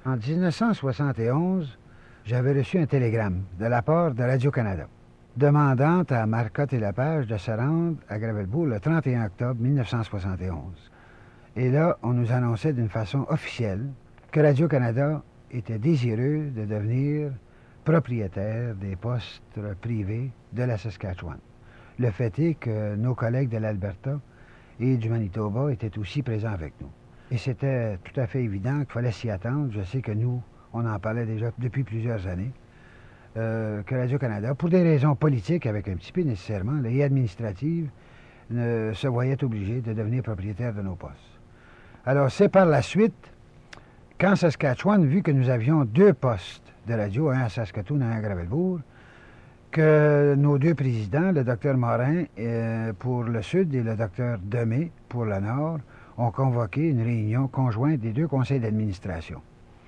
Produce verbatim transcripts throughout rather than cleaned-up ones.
En mille neuf cent soixante et onze, j'avais reçu un télégramme de la part de Radio-Canada demandant à Marcotte et Lepage de se rendre à Gravelbourg le trente et un octobre mille neuf cent soixante et onze. Et là, on nous annonçait d'une façon officielle que Radio-Canada était désireux de devenir propriétaire des postes privés de la Saskatchewan. Le fait est que nos collègues de l'Alberta et du Manitoba étaient aussi présents avec nous. Et c'était tout à fait évident qu'il fallait s'y attendre. Je sais que nous, on en parlait déjà depuis plusieurs années, euh, que Radio-Canada, pour des raisons politiques, avec un petit peu nécessairement, et administratives, ne se voyait obligé de devenir propriétaire de nos postes. Alors, c'est par la suite, qu'en Saskatchewan, vu que nous avions deux postes de radio, un à Saskatoon et un à Gravelbourg, que nos deux présidents, le docteur Morin euh, pour le Sud et le docteur Demé pour le Nord, ont convoqué une réunion conjointe des deux conseils d'administration.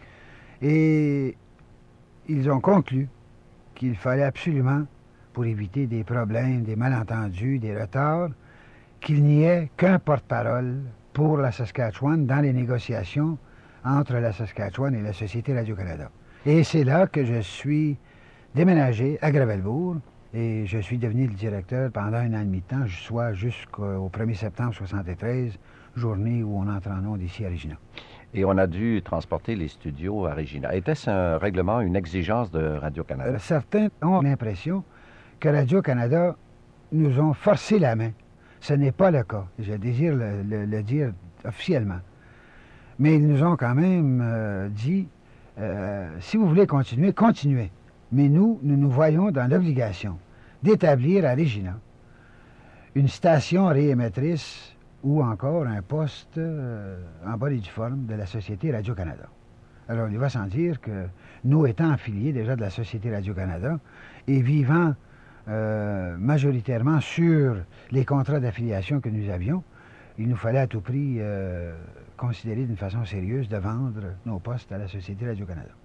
Et ils ont conclu qu'il fallait absolument, pour éviter des problèmes, des malentendus, des retards, qu'il n'y ait qu'un porte-parole pour la Saskatchewan dans les négociations entre la Saskatchewan et la Société Radio-Canada. Et c'est là que je suis déménagé à Gravelbourg et je suis devenu le directeur pendant un an et demi de temps, soit jusqu'au premier septembre soixante-treize, journée où on entre en ondes ici à Regina. Et on a dû transporter les studios à Regina. Était-ce un règlement, une exigence de Radio-Canada? Euh, certains ont l'impression que Radio-Canada nous ont forcé la main. Ce n'est pas le cas. Je désire le, le, le dire officiellement. Mais ils nous ont quand même euh, dit, euh, si vous voulez continuer, continuez. Mais nous, nous nous voyons dans l'obligation d'établir à Regina une station réémettrice ou encore un poste euh, en bas et due forme de la Société Radio-Canada. Alors, il va sans dire que nous étant affiliés déjà de la Société Radio-Canada et vivant euh, majoritairement sur les contrats d'affiliation que nous avions, il nous fallait à tout prix euh, considérer d'une façon sérieuse de vendre nos postes à la Société Radio-Canada.